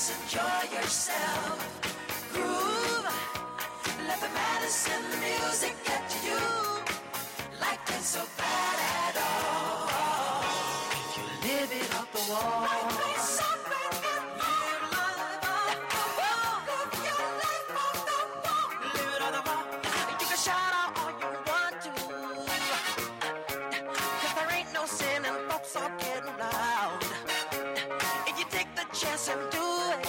just enjoy yourself. Groove, let the madness and the music get to you. Life ain't so bad at all. If you live it off the wall. Life ain't so bad at all. Live your life off the wall. Live it off the wall. You can shout out all you want to, 'cause there ain't no sin and folks are getting loud. If you take the chance and do it,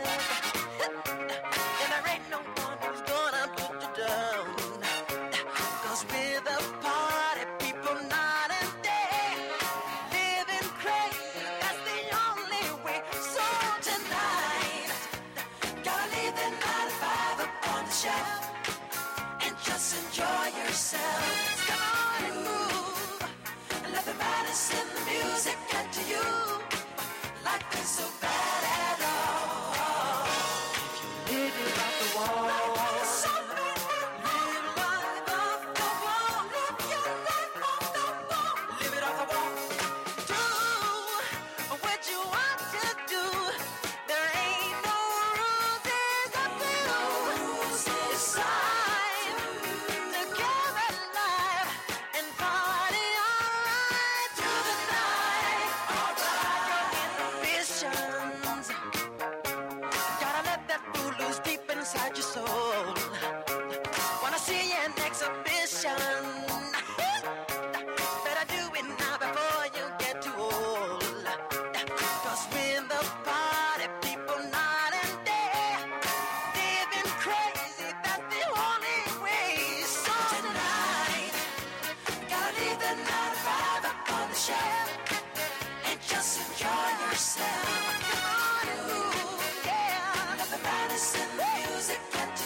and there ain't no one who's gonna put you down. 'Cause with a party, people night and day, living crazy, that's the only way. So tonight, gotta leave the 9 to 5 up on the shelf and just enjoy yourself. Come on and move, and let the madness and the music get to you. Life ain't so bad at all. If you live it off the wall. Life ain't so bad at all. Live life off the wall. Live your life off the wall. Live it off the wall. Do what you want to do. There ain't no rules, it's up to you. Decide to get alive and party alright through the night. Alright, your inhibitions. Gotta let that fool loose deep inside your soul. Wanna see an exhibition? Better do it now before you get too old. 'Cause with the party, people night and day, living crazy, that's the only way. So tonight, gotta leave the 9 to 5 up on the shelf and just enjoy yourself. Come on and move, yeah. Let the madness and the music get to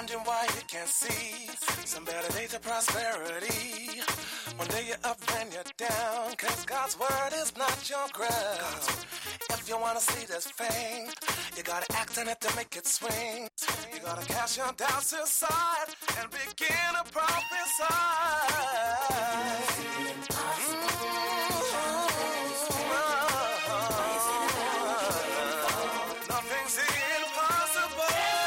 wondering why you can't see some better days of prosperity. One day you're up, then you're down, cause God's word is not your ground. If you wanna see this fame, you gotta act on it to make it swing. You gotta cast your doubts aside and begin to prophesy. Nothing's impossible.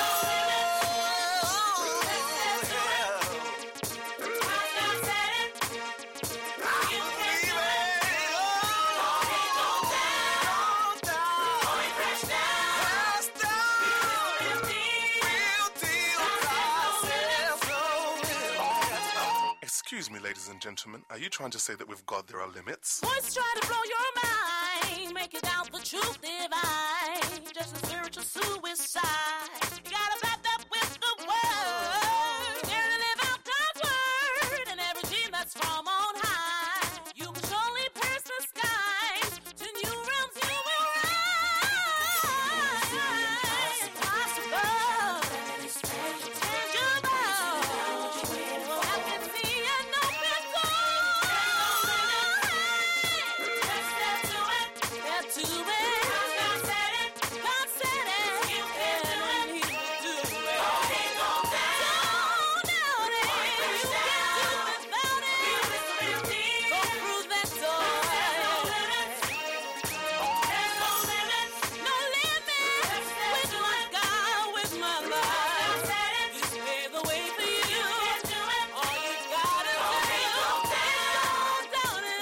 Excuse me, ladies and gentlemen, are you trying to say that with God there are limits? Boys try to blow your mind, make you doubt the truth divine. Just a spiritual suicide. You gotta back up with the word. Dare to live out God's word and every dream that's from on high. You can surely pierce the skies to new realms you will rise. It's possible, it's tangible. I can see and know it's to it. God said it. God said it. You can do it. And He will do it. Don't doubt it. You can do without it. Go through that door. There's no limits. No limits. With my God, with my life. He's paved the way for you. All you gotta do is don't doubt it.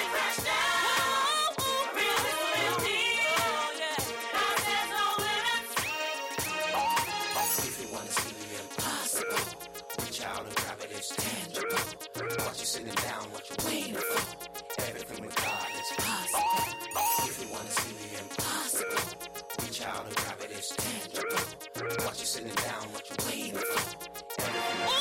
If you wanna see the impossible, reach out and grab it, it's tangible. What you sitting down, what you waiting for? Everything with God is possible. If you wanna see the impossible, reach out and grab it, it's tangible. What you sitting down, what you waiting for? Everything with God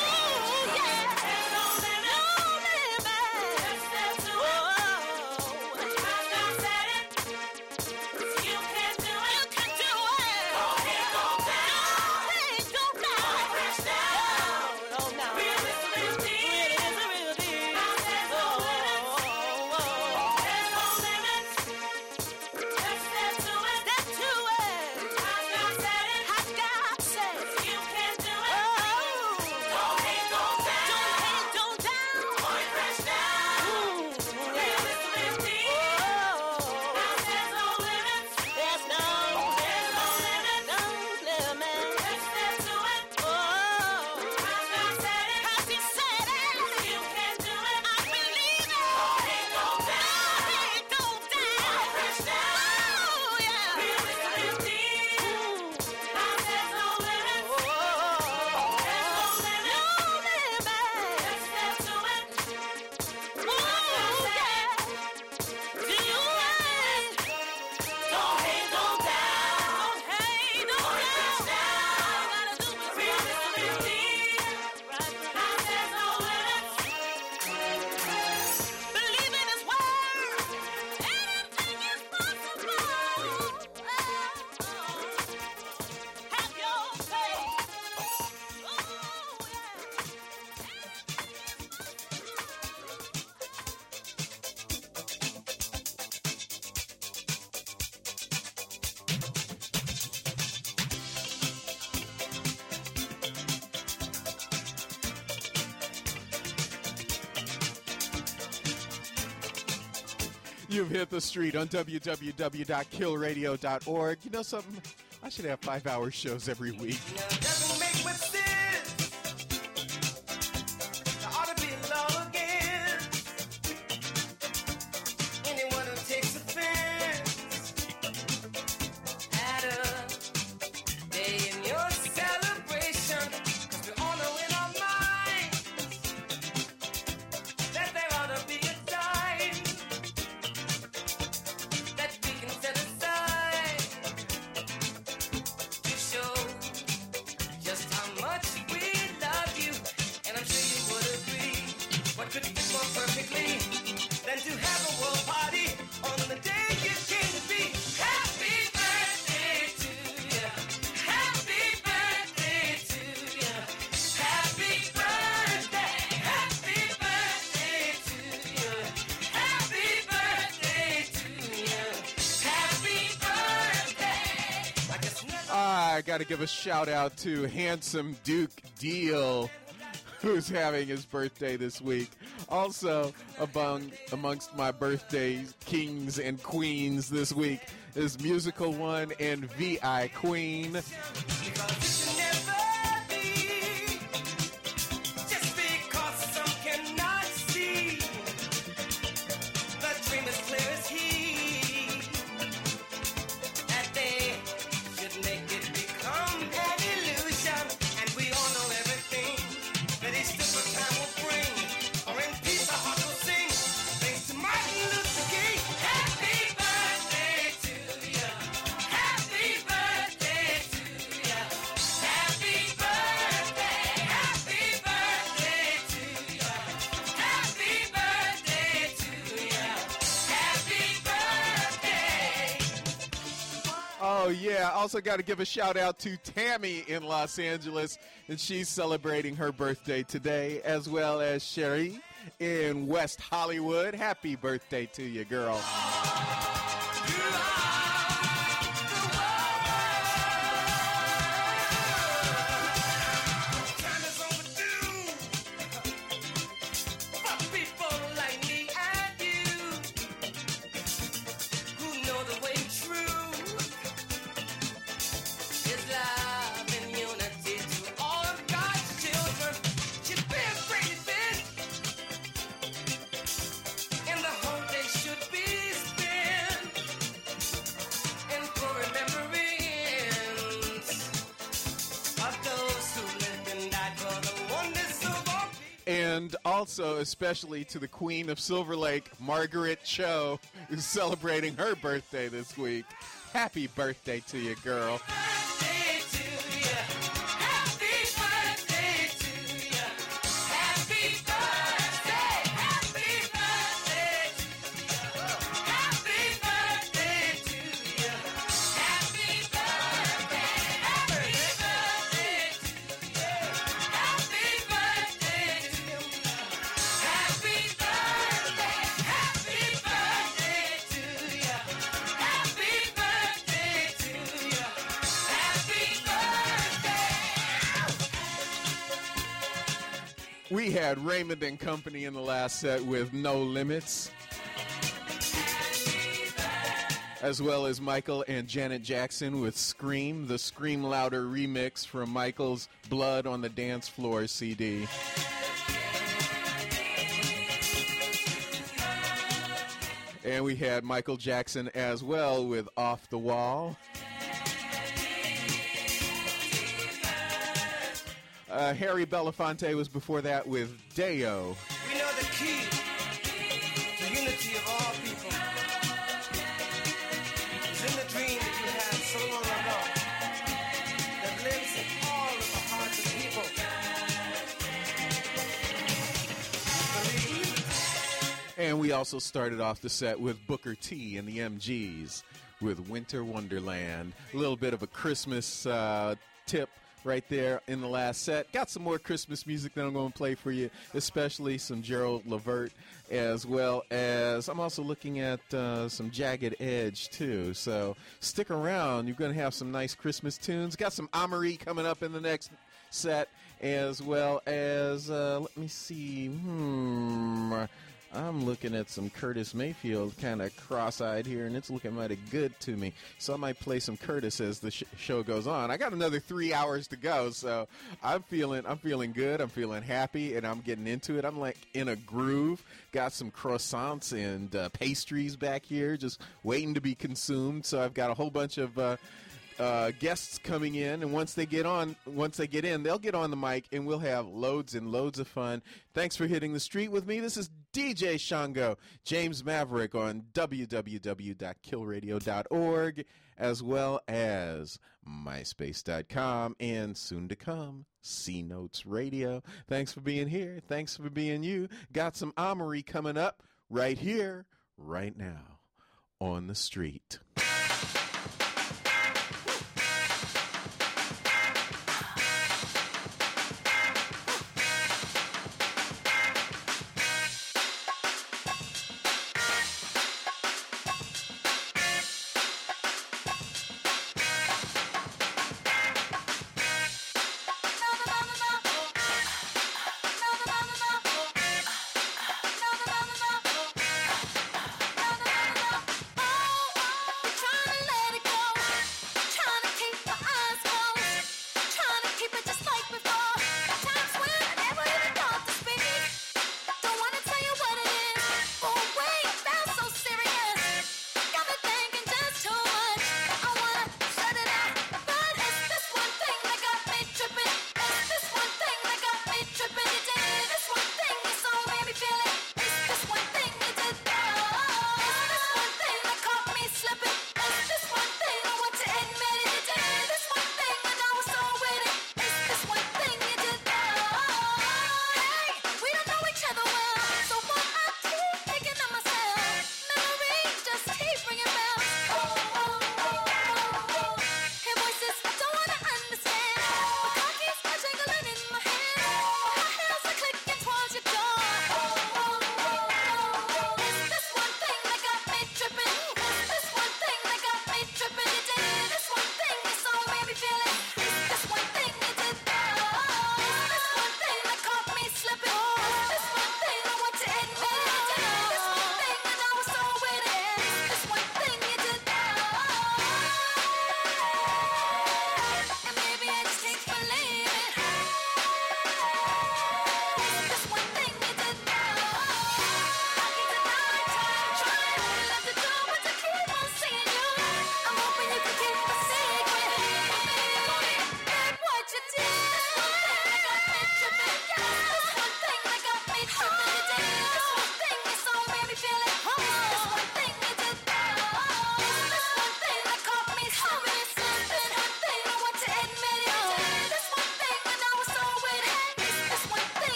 You've hit the street on www.killradio.org. You know something? I should have 5-hour shows every week. Doesn't make much sense. There ought to be love again. Anyone who takes offense at a day in your celebration, 'cause we all know in our minds that there ought to be a time that we can set aside to show just got to give a shout out to handsome Duke Deal, who's having his birthday this week. Also, amongst my birthday kings and queens this week is Musical One and VI Queen. Because it can never be just because some cannot see. The dream is clear as he, that they should make it become an illusion. And we all know everything that each different time will bring. Or in peace our heart will sing. Thanks to Martin Luther King. Happy birthday to you. Happy birthday to you. Happy birthday. Happy birthday to you. Happy birthday to you. Happy birthday. Oh, yeah. Also got to give a shout out to Tammy in Los Angeles, and she's celebrating her birthday today, as well as Sherry in West Hollywood. Happy birthday to you, girl. Time is overdue for people like me and you who know the way true is love and unity to all of God's children. Should be a great event, and the whole day should be spent in full remembrance of those who lived and died for the oneness of all people. And also, especially to the Queen of Silver Lake, Margaret Cho, who's celebrating her birthday this week. Happy birthday to you, girl. Birthday to you. Happy birthday to you. Happy birthday. Happy birthday to you. Happy birthday to you. Happy birthday. Happy birthday to you. Happy birthday to you. Happy birthday. Happy birthday to you. Happy birthday to you. Happy birthday. We had Raymond and Company in the last set with No Limits, as well as Michael and Janet Jackson with Scream, the Scream Louder remix from Michael's Blood on the Dance Floor CD. And we had Michael Jackson as well with Off the Wall. Harry Belafonte was before that with Deo. We know the key to unity of all people is in the dream that you had so long ago that lives in all of the hearts of people. Believe me. And we also started off the set with Booker T and the MGs with Winter Wonderland. A little bit of a Christmas tip right there in the last set. Got some more Christmas music that I'm going to play for you, especially some Gerald Levert, as well as I'm also looking at some Jagged Edge too. So stick around. You're going to have some nice Christmas tunes. Got some Amory coming up in the next set, as well as let me see. I'm looking at some Curtis Mayfield, kind of cross-eyed here, and it's looking mighty good to me. So I might play some Curtis as the show goes on. I got another 3 hours to go, so I'm feeling good. I'm feeling happy, and I'm getting into it. I'm like in a groove. Got some croissants and pastries back here, just waiting to be consumed. So I've got a whole bunch of guests coming in, and once they get in, they'll get on the mic, and we'll have loads and loads of fun. Thanks for hitting the street with me. This is DJ Shango, James Maverick on www.killradio.org, as well as myspace.com, and soon to come, C Notes Radio. Thanks for being here. Thanks for being you. Got some Amory coming up right here, right now, on the street.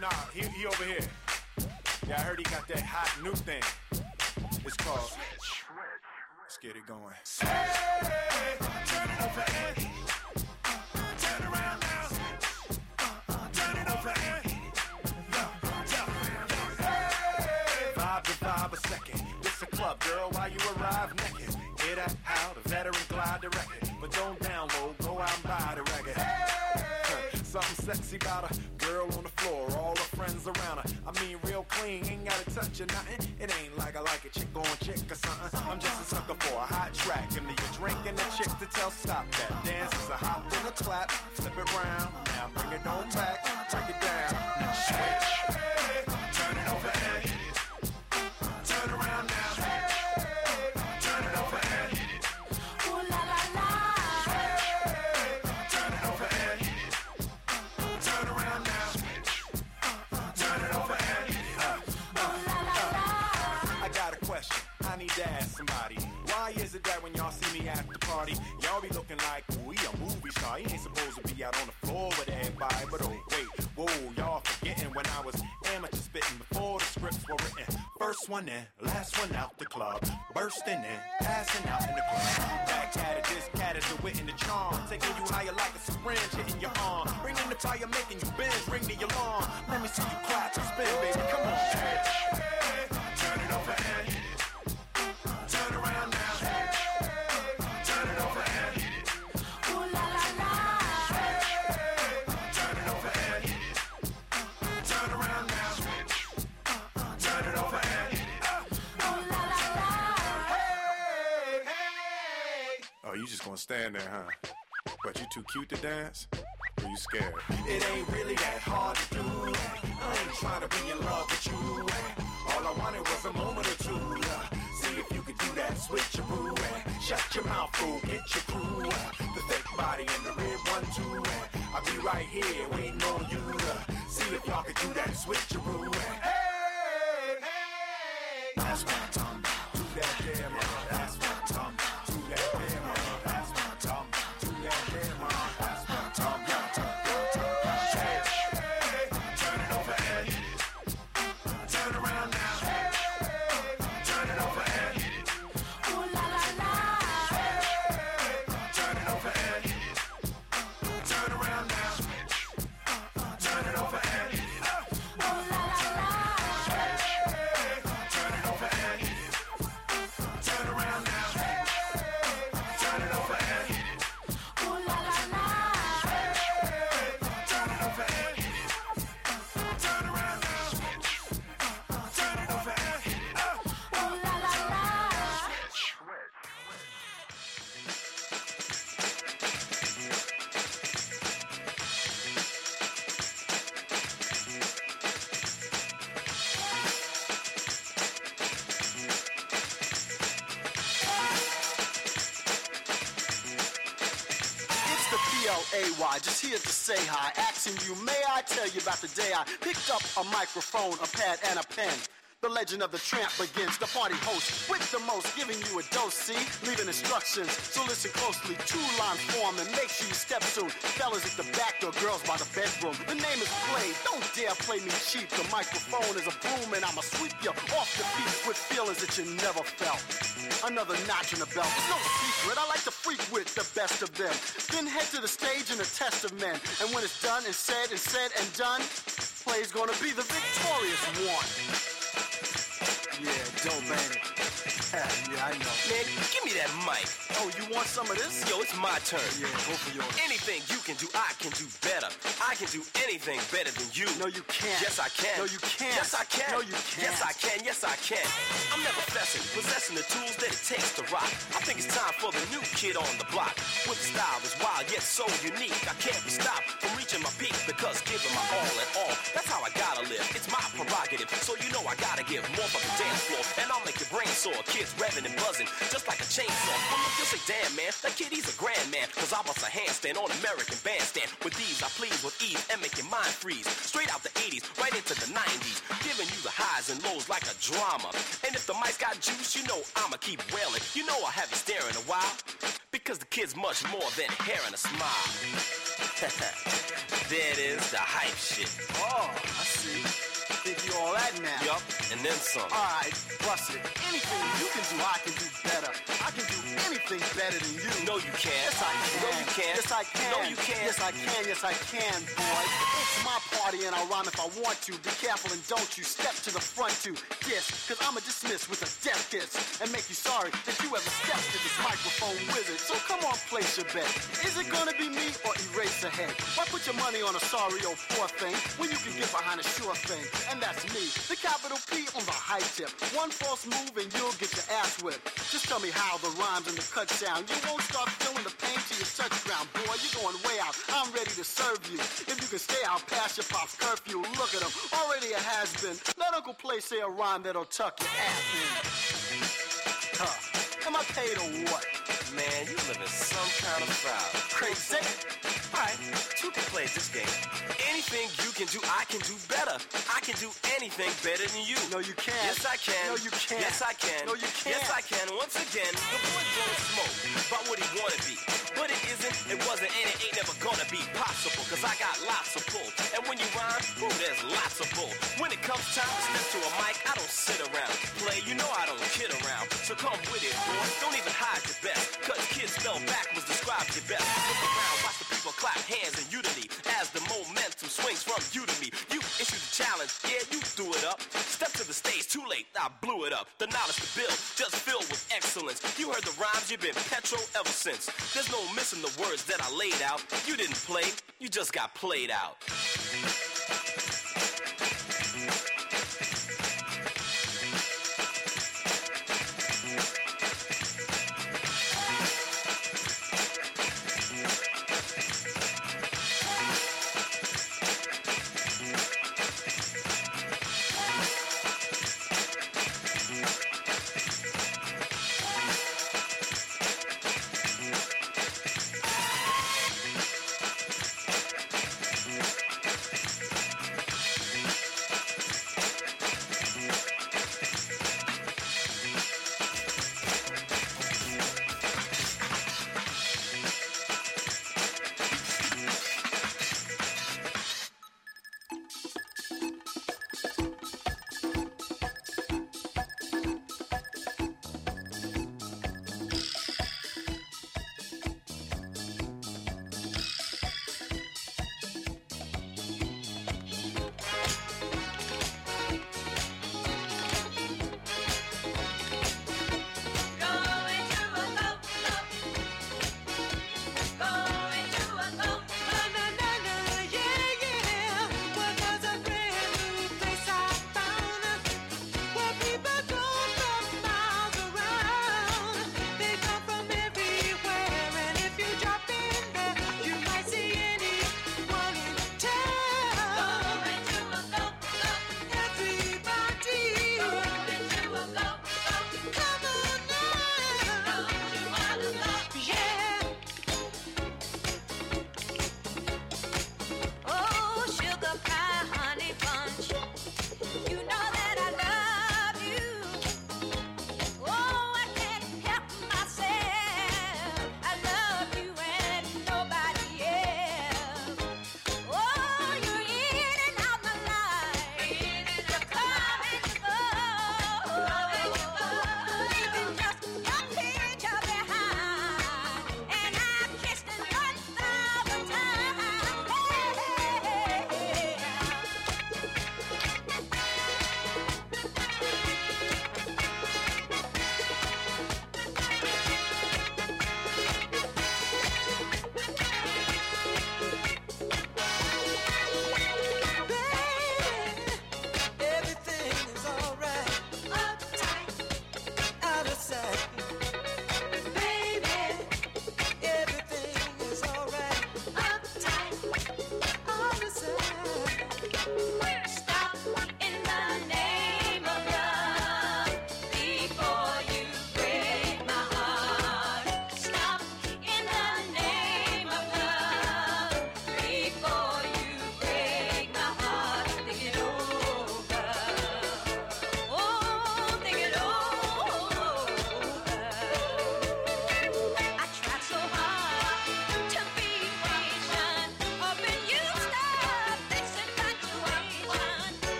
Nah, he over here. Yeah, I heard he got that hot new thing. It's called. Let's get it going. Hey, turn it over, Ed. Turn around now. Turn it over, Ed. Hey, vibe to vibe a second. This a club, girl, while you arrive naked. Hear that? How the veteran glide the record. But don't download, go out and buy the record. Hey, something sexy about a girl on the floor, all her friends around her. I mean, real clean, ain't gotta touch or nothing. It ain't like I like a chick on chick or something. I'm just a sucker for a hot track. Give me a drink and a chick to tell stop that. Dance is a hop and a clap. Flip it round, now bring it on back. Break it down, now switch. Hey, turn it over, Ed. Turn around now. Turn it over, Ed. Ooh la la la. Turn it over, Ed. Turn around now. Turn it over, Ed. I got a question. I need to ask somebody. Why is it that when y'all see me at the party, y'all be looking like we a movie star? You ain't supposed to be out on the floor with everybody. But oh wait, whoa, y'all forgetting when I was amateur spitting before the scripts were written. First one in, last one out the club. Bursting in, passing out in the club. Back at it, this cat is the wit and the charm. Taking you higher like a syringe hitting your arm. Bringing the fire, making you bend, ring the alarm. Let me see you clap and spin, baby, come on. Hey, turn it over, Ed. Turn around now. Turn it over, Ed. Ooh la la la. Turn it over, Ed. Turn around now. Turn it over, Ed. Ooh la la la. Hey. Oh, you just gonna stand there, huh? But you too cute to dance? Or you scared? It ain't really that hard to do. I ain't trying to be in love with you. All I wanted was a moment or two. See if you could do that switcheroo. Shut your mouth, fool, get your crew. The thick body and the red one, too. I'll be right here waiting on you. See if y'all could do that switcheroo. Hey, hey. That's what I'm talking about. Do that damn, that's what I'm talking about. Do that damn, that's what I'm talking about. Do that damn, that's what I'm talking about. Hey, turn it over, Ed. Turn around now. Turn it over, Ed. Ooh la la la. Turn it over, Ed. Turn around now. Turn it over, Ed. Ooh la la la. Turn it over, Ed. Turn around now. Turn it over, Ed. Ooh la la la. Turn it over, Ed. Turn around now. Turn it over, Ed. Ooh la la la. It's the PLAY, just here to say hi. Asking you, may I tell you about the day I picked up a microphone, a pad, and a pen. The legend of the tramp begins, the party host with the most, giving you a dose, see? Leaving instructions, so listen closely. 2 lines form and make sure you step soon. Fellas at the back door, girls by the bedroom. The name is Play, don't dare play me cheap. The microphone is a broom and I'ma sweep you off the feet with feelings that you never felt. Another notch in the belt, it's no secret, I like to freak with the best of them. Then head to the stage in a test of men. And when it's done and said and done, Play's gonna be the victorious one. Yeah, dope, ain't it? Yeah, I know. Man, give me that mic. Oh, you want some of this? Yo, it's my turn. Yeah, go for yours. Anything you can do, I can do better. I can do anything better than you. No, you can't. Yes, I can. No, you can't. Yes, I can. No, you can't. Yes, I can. Yes, I can. I'm never fessing, possessing the tools that it takes to rock. I think it's time for the new kid on the block. With a style that's wild yet so unique. I can't be stopped from reaching my peak because giving my all at all. That's how I gotta live. It's my prerogative. So you know I gotta give more for the dance floor. And I'll make your brain sore. Kids revving and buzzing just like a chainsaw. Well, look, you'll say, damn, man, that kid, he's a grand man. Cause I bust a handstand on American Bandstand. With these, I please with ease and make your mind freeze. Straight out the 80s, right into the 90s. Giving you the highs and lows like a drama. And if the mic's got juice, you know I'ma keep wailing. You know I'll have you staring a while. Because the kid's much more than hair and a smile. There it is, the hype shit. Oh, I see. think you all that now. Yup, and then some. Alright, bust it. Anything you can do, I can do better. I can do anything better than you. No, you can't. Yes, I can. No, you can't. Yes, I can. No, you can't. Yes, I can. Yes, I can, boy. It's my party and I'll rhyme if I want to. Be careful and don't you step to the front to diss, cause I'ma dismiss with a death kiss and make you sorry that you ever stepped to this microphone wizard. So come on, place your bet. Is it gonna be me or Eraserhead? Why put your money on a sorry old poor thing when you can get behind a sure thing? And that's me, the capital P on the high tip. One false move and you'll get your ass whipped. Just tell me how the rhymes and the cuts sound. You won't start feeling the pain till you touch ground. Boy, you're going way out. I'm ready to serve you. If you can stay out past your pop's curfew, look at him. Already a has-been. Let Uncle Play say a rhyme that'll tuck your ass in. Huh. Am I paid or what? Man, you live in some kind of crowd. Crazy. Alright, two can play this game. Anything you can do, I can do better. I can do anything better than you. No, you can't. Yes, I can. No, you can't. Yes, I can. No, you can't. Yes, I can. Once again, the boy blowing smoke about what he wanna be. But it isn't, it wasn't, and it ain't never gonna be possible. Cause I got lots of pull. And when you rhyme, ooh, there's lots of bull. When it comes time to step to a mic, I don't sit around. Play, you know I don't kid around. So come with it, boy. Don't even hide your best. Cause kids spell backwards describes your best. Look around, watch the people clap hands in unity as the momentum swings from you to me. You issued the challenge, yeah, you threw it up. Step to the stage, too late, I blew it up. The knowledge to build, just filled with excellence. You heard the rhymes, you've been petro ever since. There's no missing the words that I laid out. You didn't play, you just got played out.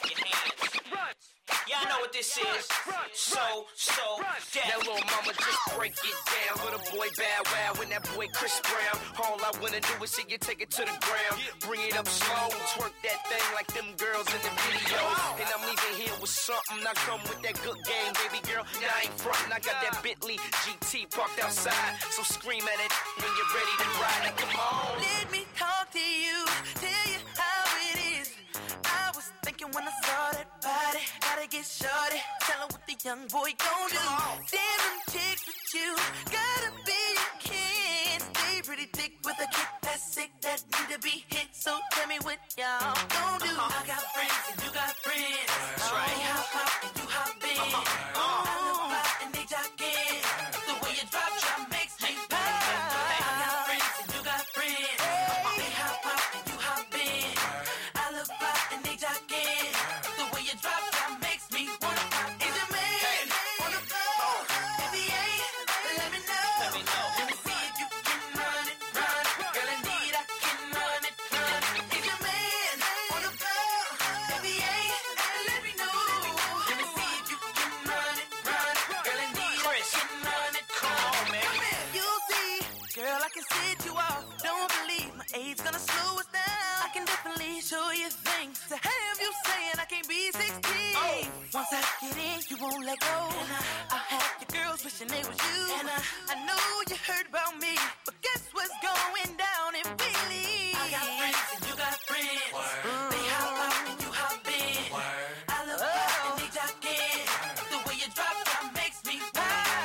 your hands. Y'all know what this is. So, Now, little mama, just break it down. Little boy Bow Wow and that boy Chris Brown. All I wanna do is see you take it to the ground. Bring it up slow, twerk that thing like them girls in the videos. And I'm leaving here with something. I come with that good game, baby girl. Now I ain't frontin'. I got that Bentley GT parked outside. So scream at it when you're ready to ride it. Come on. Let me talk to you, tell you how it is. I was thinking when I saw that body, gotta get shorty. Tell her what the young boy gon' do. Damn them chicks with you, gotta be a kid. Stay pretty thick with a kick that's sick that need to be hit. So tell me what y'all gon' do. I got friends and you got friends. That's right. They hop out and you hop in. I look fly and they jock in. The way you drop makes me pop. I got friends and you got friends. They hop out and you hop in. I look fly and they jock in. The way you drop makes me wanna pop. Is your man on the floor? If he ain't, let me know. Let me see if you can run it. Girl, indeed I can run it. Is your man on the floor? If he ain't, let me know. Let me see if you can run it. Girl, indeed I can run it. come on, man. You'll see, girl, I can set you off. Don't believe my age gonna slow us down. I can definitely show you things to have you saying I can't be 16. Once I get in, you won't let go. I'll have your girls wishing they was you. And I know you heard about me, but guess what's going down if we leave? I got friends and you got friends. They hop out and you hop in. I look back and they jock in. The way you drop makes me pop.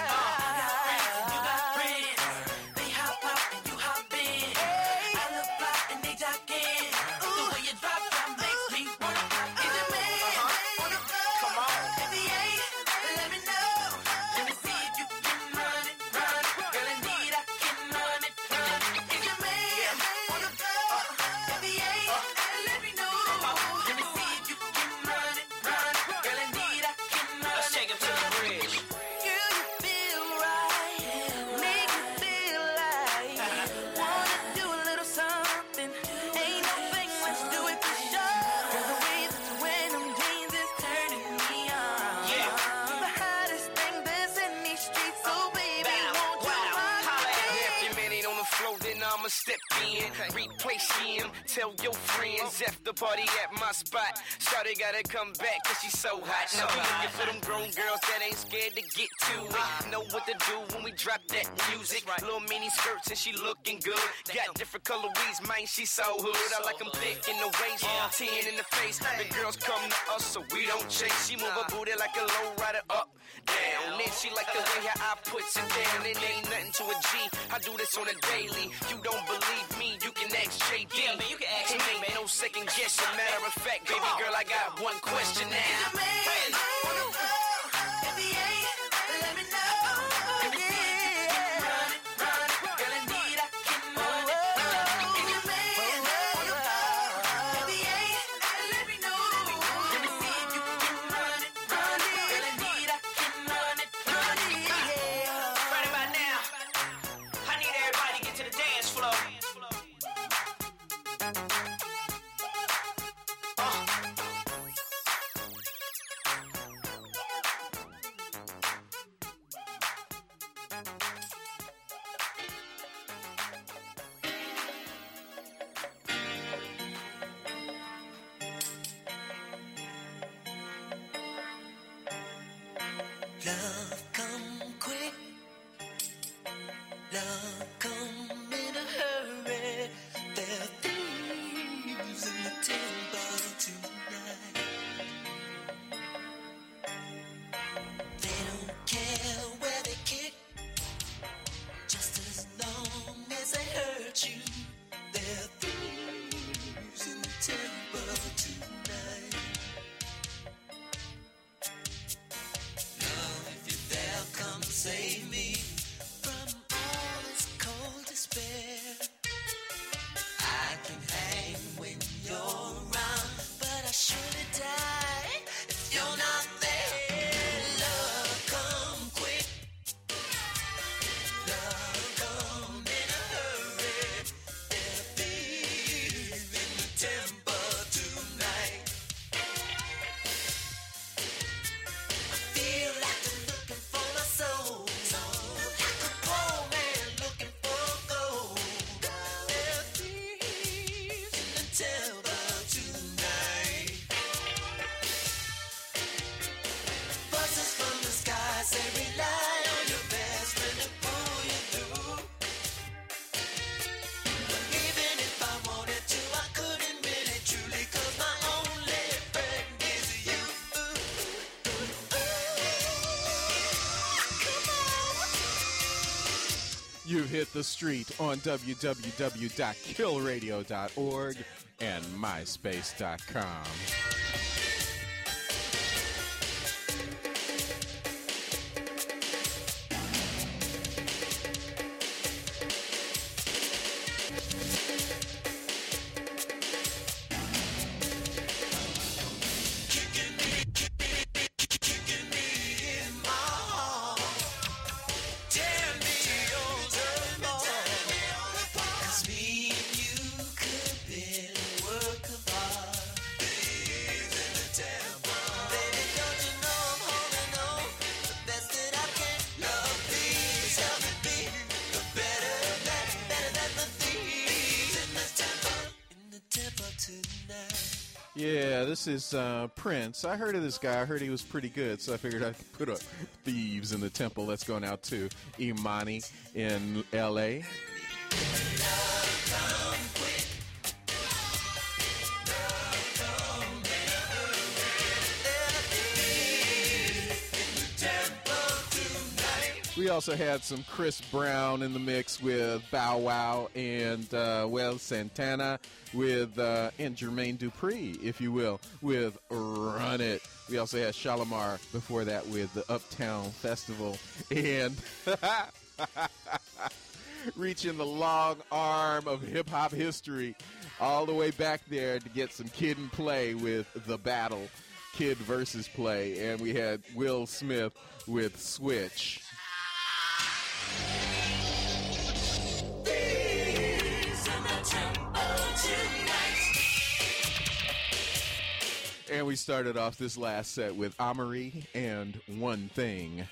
I got friends and you got friends. They hop out and you hop in. I look back and they jock in. The way you drop makes me wanna pop. Is your man on the floor? Come on. If he ain't, let me know. Let me see if you can run it. Girl, indeed I can run it. Is your man on the floor? If he ain't, let me know. Let me see if you can run it. Girl, indeed I can run it. Let's take him to the bridge. Girl, you feel right. Make me feel like wanna do a little something. Ain't no thing, let's do it for sure. Girl, the way that you wear them jeans is turning me on. Yeah. The hottest thing that's in these streets, so baby, Bow, won't you wow, run holla at it? If your man ain't on the floor, then I'ma step in. Replace him. Tell your friends after party at my spot. Shawty gotta come back cause she's so hot. Now we looking for them grown girls that ain't scared to get to it. Know what to do when we drop that music. Little mini skirts and she looking good. Got different color weeds, man, she so hood. I like them thick in the waist, 10 in the face. The girls come to us so we don't chase. She move her booty like a low rider up, down. Then she like the way her eye puts it down. It ain't nothing to a G. I do this on a daily. You don't believe me, you can ask JD. Yeah, man, you can ask It me, ain't man. no second guessing. Matter of fact, baby girl, I got one question now. Your man on the floor. If he ain't, let me know. Let me see if you can run it. Girl, indeed I can run it. Is your man on the floor? If he ain't, let me know. Let me see if you can run it. Girl, indeed I can run it. Yeah. Right about now, I need everybody to get to the dance floor. Love come quick. Love come in a hurry. There are thieves in the temple tonight. They don't care where they kick, just as long as they hurt you. There are thieves in the temple tonight. Love, if you You've hit the street on www.killradio.org and myspace.com. Yeah, this is Prince. I heard of this guy. I heard he was pretty good, so I figured I could put up Thieves in the Temple. That's going out to Imani in L.A. We also had some Chris Brown in the mix with Bow Wow and, Santana with, and Jermaine Dupri, if you will, with Run It. We also had Shalimar before that with the Uptown Festival. And reaching the long arm of hip-hop history all the way back there to get some Kid and Play with The Battle, Kid versus Play. And we had Will Smith with Switch. And we started off this last set with Amory and One Thing.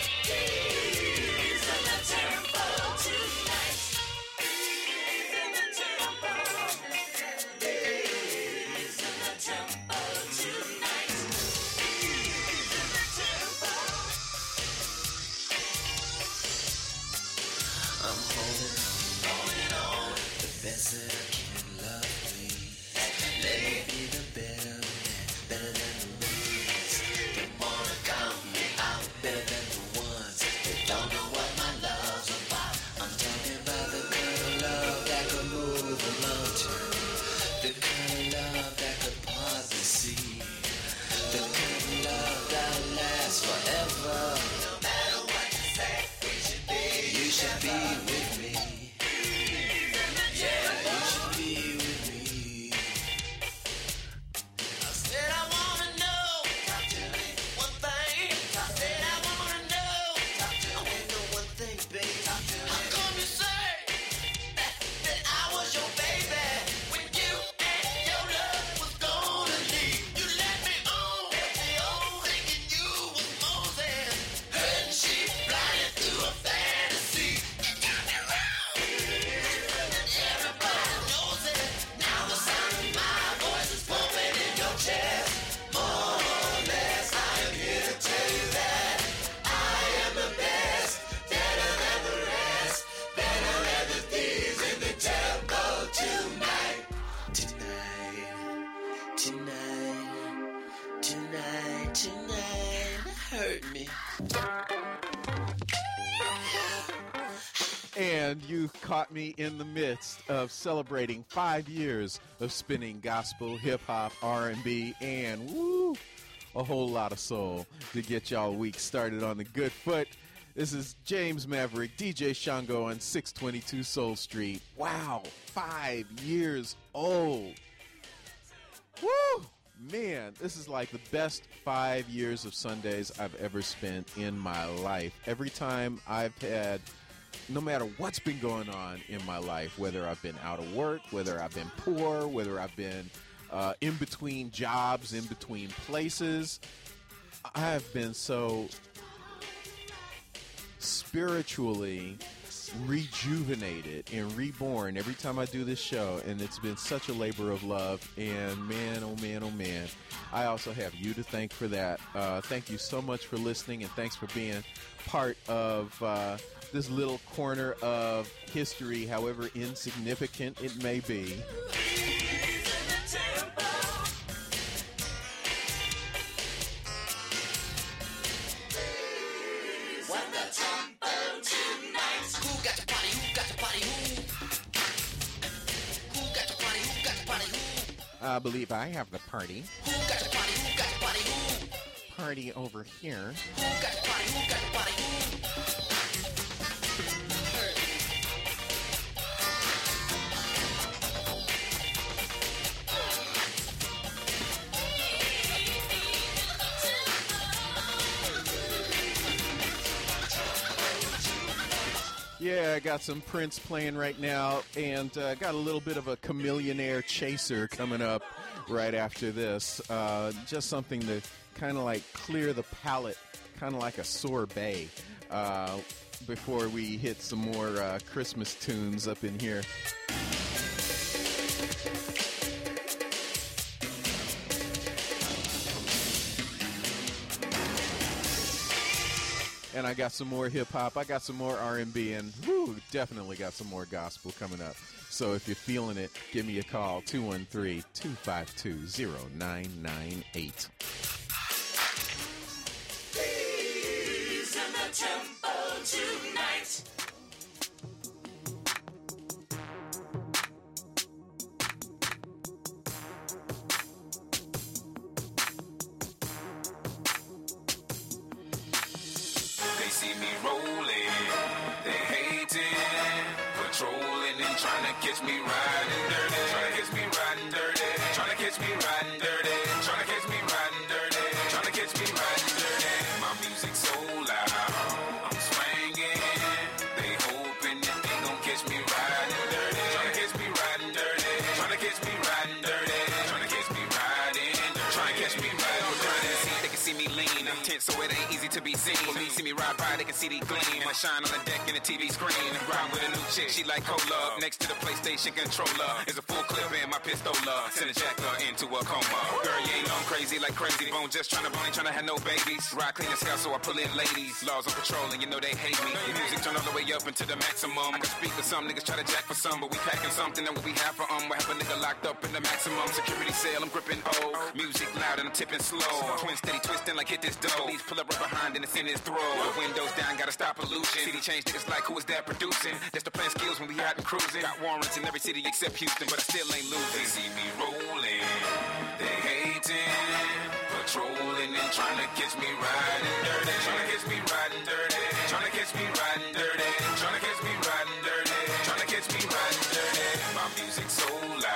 And you caught me in the midst of celebrating 5 years of spinning gospel, hip-hop, R&B, and woo, a whole lot of soul to get y'all week started on the good foot. This is James Maverick, DJ Shango on 622 Soul Street. Wow, 5 years old. Woo! Man, this is like the best 5 years of Sundays I've ever spent in my life. Every time I've had, no matter what's been going on in my life, whether I've been out of work, whether I've been poor, whether I've been in between jobs, in between places, I have been so spiritually rejuvenated and reborn every time I do this show, and it's been such a labor of love. And man, oh man, oh man, I also have you to thank for that. Thank you so much for listening, and thanks for being part of this little corner of history, however insignificant it may be. Who got the party? I believe I have the party. Who got the party? Who got the party? Who? Party over here. Who got the party? Who got the party? Who? Yeah, I got some Prince playing right now, and got a little bit of a Chameleonaire Chaser coming up right after this. Just something to kind of like clear the palate, kind of like a sorbet, before we hit some more Christmas tunes up in here. And I got some more hip-hop, I got some more R&B, and definitely got some more gospel coming up. So if you're feeling it, give me a call, 213-252-0998. He's in the temple tonight. They see me rolling, they hating, patrolling and trying to catch me riding dirty, trying to catch me riding dirty, trying to catch me riding dirty, trying to catch me riding dirty, trying to catch me riding dirty. My music so loud, I'm swinging, they hoping that they gon' catch me riding dirty, trying to catch me riding dirty, trying to catch me riding dirty, trying to catch me riding dirty, trying to catch me riding dirty. See, they can see me lean, I'm tense so it ain't easy to be seen. For me, see me ride by, they can see the gleam. I shine on the deck in the TV screen. Ride with a new chick, she like cola. Next to the PlayStation controller is a full clip in my pistola. Send a jacker into a coma. Girl, you ain't know I'm crazy like Crazy Bone. Just trying to bone, ain't trying to have no babies. Ride clean as hell, so I pull in ladies. Laws on patrol, and you know they hate me. The music turn all the way up into the maximum. I can speak for some niggas, try to jack for some, but we packing something that what we have for We have a nigga locked up in the maximum security cell. I'm gripping O. Music loud and I'm tipping slow. Twin steady twisting like hit this dough. Police pull up right behind and it's in his throat. Windows down, gotta stop pollution. City change niggas like who is that producing? That's the plan skills when we out and cruising. Got warrants in every city except Houston, but I still ain't losing. They see me rolling, they hating, patrolling and trying to catch me riding dirty, trying to catch me riding dirty, trying to catch me riding dirty, trying to catch me riding dirty, trying to catch me riding dirty. My music so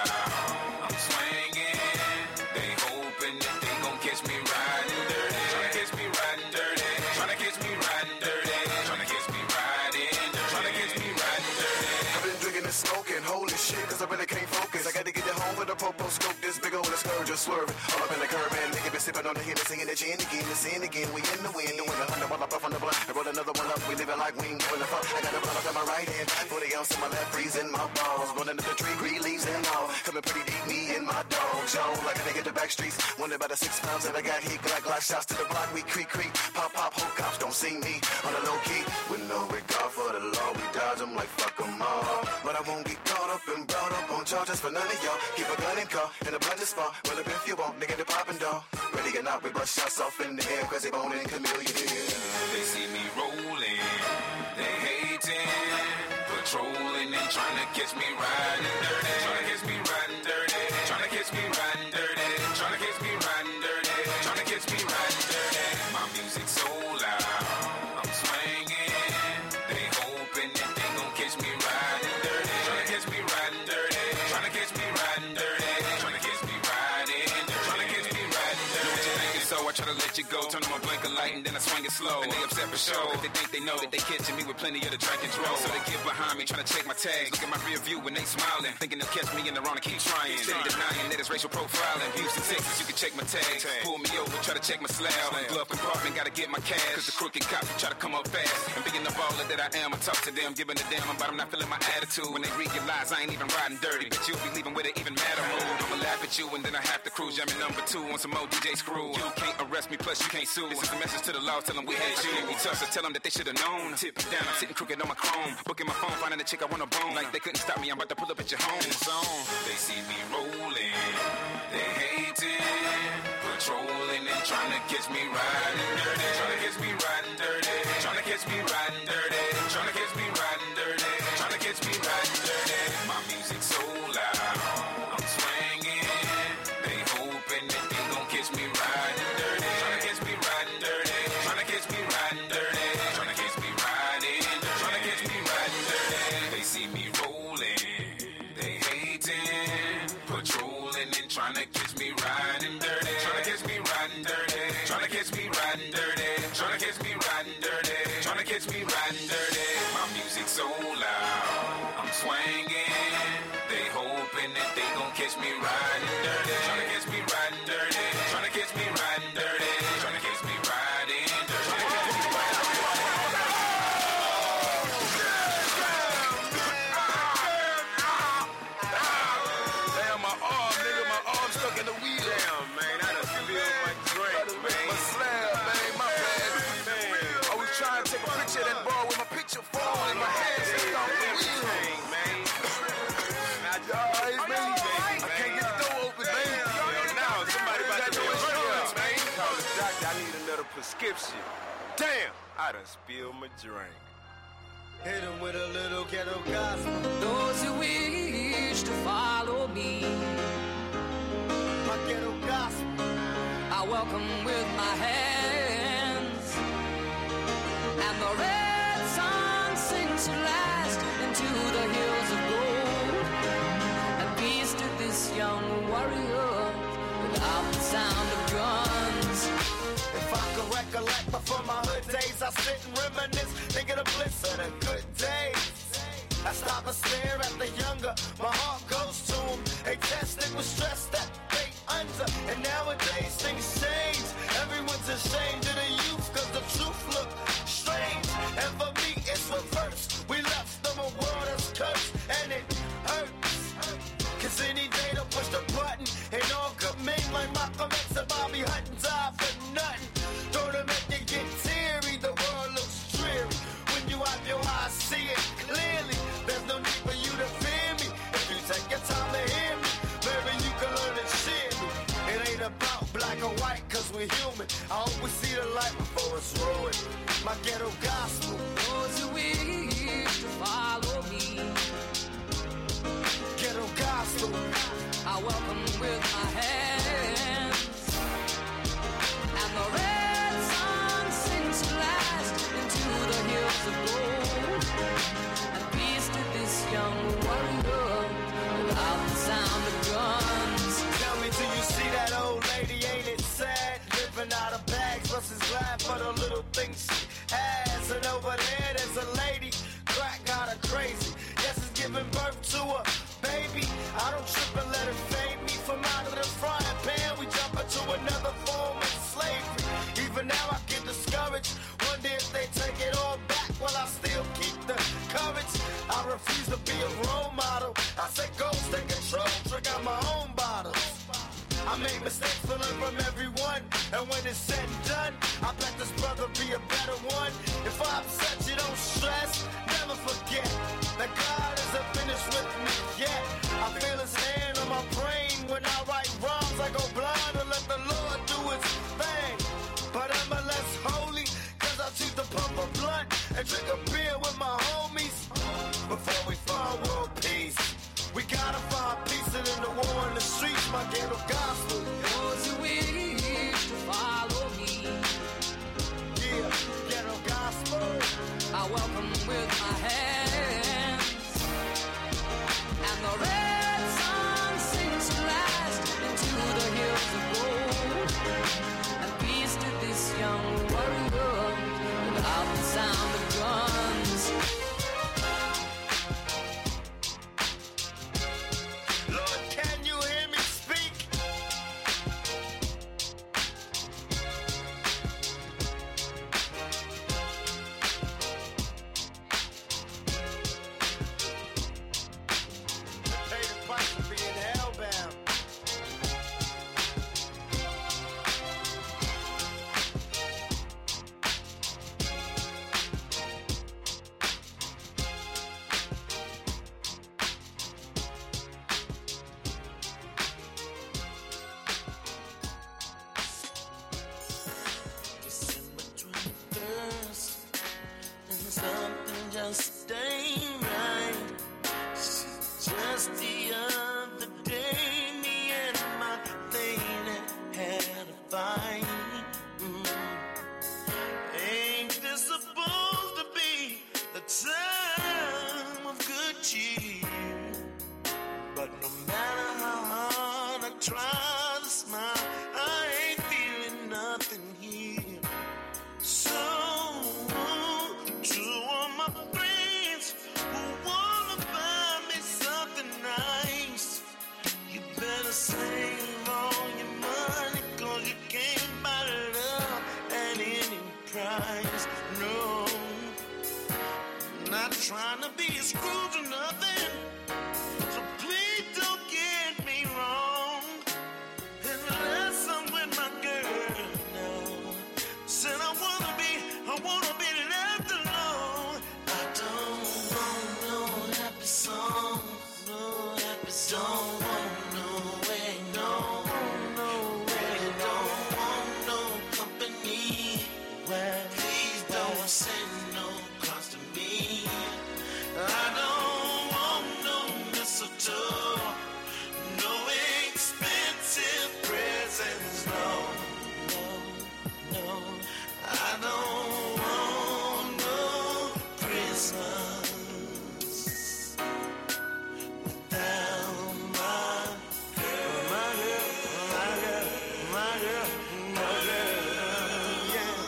loud, I'm swinging, they hoping that they gon' catch me riding dirty, trying to catch me riding dirty, trying to catch me riding dirty, trying to catch me riding dirty, trying to catch me riding dirty. I've been drinking and smoking, holy shit, cause I really can't focus. I gotta get it home with a popo scope, this big old scourge just swerving. All up in the curb, man, nigga been sipping on the Hennessy and the gin again, the sin again. We in the wind, doing 100 while I puff on the blunt. I roll another one up, we living like we ain't giving a fuck. I got a blunt up in my right hand, 40 ounce in my left, freezing my balls. Running up the tree, green leaves and all. Coming pretty deep, me and my dogs, yo. Like a nigga the back streets, wonder about the 6 pounds that I got here. Glock shots to the block, we creak, pop, whole cops don't see me. On the low key, with no regard for the law, we dodge them like fuck them all. But I won't get caught up and brought up on charges for none of y'all. Keep a gun in car, in a blood spot. Well, if you want, nigga, the poppin' dog. Ready or not, we bust shots off in the air, cause they bone and chameleon. They see me rolling, they hating, patrolling and trying to catch me riding dirty, trying to catch me riding dirty, trying to catch me riding dirty, trying to catch me riding dirty, trying to catch me riding dirty. My music so loud, I'm swinging, they hoping that they gon' catch me riding dirty, trying to catch me riding dirty, trying to catch me riding dirty, trying to catch me riding dirty, trying to catch me riding dirty. What you thinking? So I try to let you go, turn on my blinker light and then I swing it slow. And they upset for sure, cause they think they know that they catching me with plenty of the track control. So they get behind me, trying to check my tags. Look at my rear view when they smiling, thinking they'll catch me in the wrong and keep trying. Steady denying that it's racial profiling. Houston, Texas, you can check my tags. Pull me over, try to check my slab. Glove compartment, gotta get my cash. Cause the crooked cops try to come up fast. And being the baller that I am, I talk to them, giving a damn about them not feeling my attitude. When they realize I ain't even riding dirty, but you'll be leaving with it even madder mood. I'ma laugh at you and then I have to cruise. I'm in number 2 on some more DJ screw. You can't arrest me, plus you can't sue. This is a message to the law, tell them we hate you. We tough, so tell them that they should've known. Tip down, I'm sitting crooked on my chrome. Booking my phone, finding a chick I want a bone. Like they couldn't stop me, I'm about to pull up at your home. In the zone. They see me rolling, they hating, patrolling and trying to catch me riding dirty, trying to catch me riding dirty, trying to catch me riding dirty, trying to catch me riding dirty, trying to catch me riding dirty. My music so loud, I'm swinging, Tryna catch me riding dirty. Tryna catch me riding dirty. Tryna catch me riding dirty. My music so loud, I'm swinging. They hoping that they gon' catch me riding dirty. Tryna catch me riding dirty. Tryna catch me riding dirty. Tryna catch me riding dirty. Damn, my arm, nigga, my arm stuck in the wheel. Damn, man, I done spilled my drink, man. My slab, man, my bad, man. I was trying to take a picture of that ball with my picture falling in my hand. Stuck on the wheel, man. I can't get the door open, man. Now somebody about to do insurance, man. Call the doctor, I need another prescription. Damn, I done spilled my drink. Hit him with a little ghetto gospel. Those who wish to follow me, My ghetto gospel. I welcome with my hands. And the red sun sinks to last into the hills of gold. And peace to this young warrior without the sound of guns. If I could recollect before my hood days, I sit and reminisce, thinking of bliss of the good days. I stop and stare at the younger, my heart goes to them. They tested with stress that they under, and nowadays things change. Everyone's ashamed of the youth, cause the truth look strange. And for me, it's reversed. We left them a world that's cursed, and it hurts. Cause any day they'll push the button, and all good men like Malcolm X and Bobby Hutton die for nothing. Don't it make you get teary? The world looks dreary. When you have your eyes, see it clearly. There's no need for you to fear me. If you take your time to hear me, maybe you can learn to cheer me. It ain't about black or white, cause we're human. I hope we see the light before it's ruined. My ghetto gospel. Those who wish to follow me, Ghetto gospel. I welcome with my hands. And the red sun sinks to last into the hills of gold. And peace to this young warrior without the sound of guns. Tell me, do you see that old lady? Ain't it sad? Living out of bags, versus glad for the little things she has. And over there, there's a lady, crack got her crazy. Yes, it's giving birth to a baby. I don't trip and let it fade me from out of the frying pan. We jump into another form of slavery. Even now I get discouraged. Wonder if they take it all back while I still keep the courage. I refuse to be a role model. I say go, take control, drink out my own bottles. I make mistakes, but learn from everyone. And when it's said and done, I bet this brother be a better one. If I upset you, don't stress. Never forget that God isn't finished with me yet. I feel his hand on my brain. When I write rhymes, I go blind and let the Lord do his thing. But I'm a less holy, cause I choose to pump a blunt and drink a beer with my homies. Before we find world peace, we gotta find peace in the war in the streets, my ghetto gospel. Those who wish to follow me, Yeah, ghetto gospel. I welcome with my hands. And the red sun sinks to last into the hills of gold. And peace to this young warrior without the sound of guns. Lord, can you hear me speak? don't wanna be left alone. I don't want no happy song, no happy song. Don't want no way, no way. Don't want no company. Well, please don't send no close to me. I don't want no mistletoe, no expensive presents, no. I don't want no Christmas without my girl, my girl, my girl, my girl, my girl, yeah.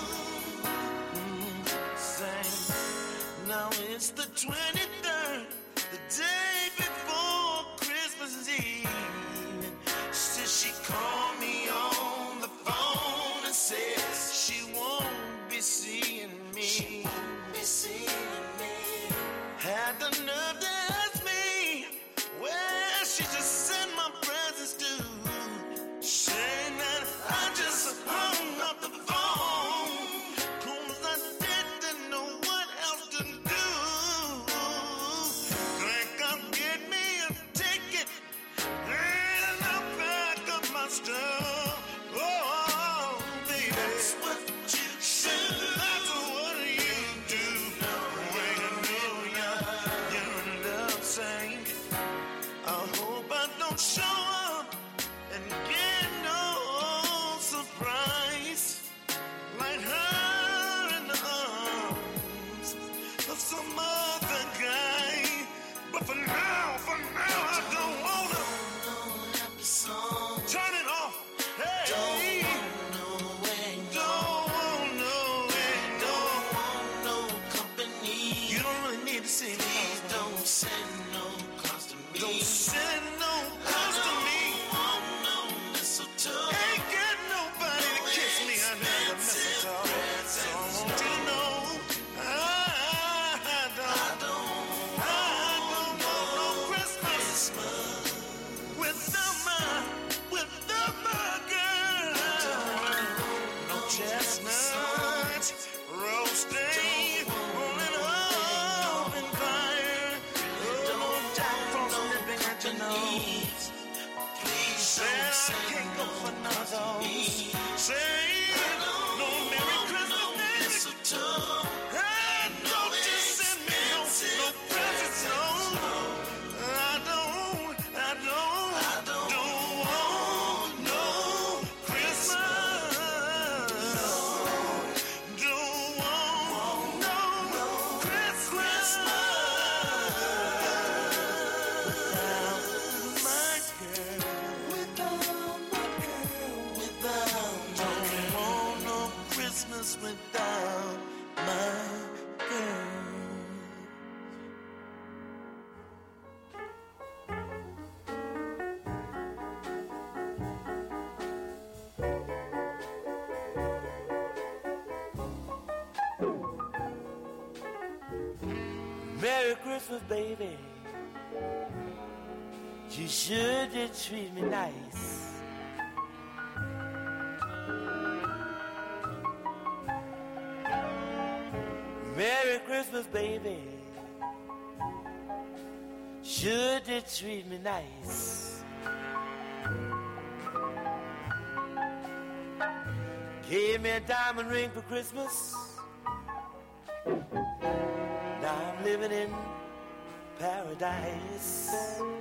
Sing. Now it's the 23rd, the day before Christmas Eve. Since she called me on the phone and said she won't be seeing me. She won't be seeing me. Had the nerve to ask me where she just sent my presents to. Saying that I just hung up the phone, 'cause I didn't know what else to do. Think I'll get me a ticket and I'll pack up my stuff. Oh, baby, that's what you should. That's what you do. When you know you're in love, saying, I hope I don't show up and get no surprise like her in the arms of some other guy. But for now, I don't wanna. Turn it off. Hey. Don't want no way. Don't want no way. Don't want no company. You don't really need to see me. Please don't send no close to me. Don't send no close to me. I don't want no mistletoe. Ain't got nobody to kiss me under the mistletoe. So I want you to know I don't want no Christmas without my girl. No chestnuts roasting on an open fire. No Jack Frost nipping at your nose. Please said I can't go for none of those. Say no Merry Christmas, mistletoe. And don't just send me no presents, no. I don't want no Christmas. Don't want no Christmas without my girl. Don't want no Christmas without my girl. Merry Christmas, baby. You sure did treat me nice. Merry Christmas, baby. Sure did treat me nice. Gave me a diamond ring for Christmas. Now I'm living in paradise.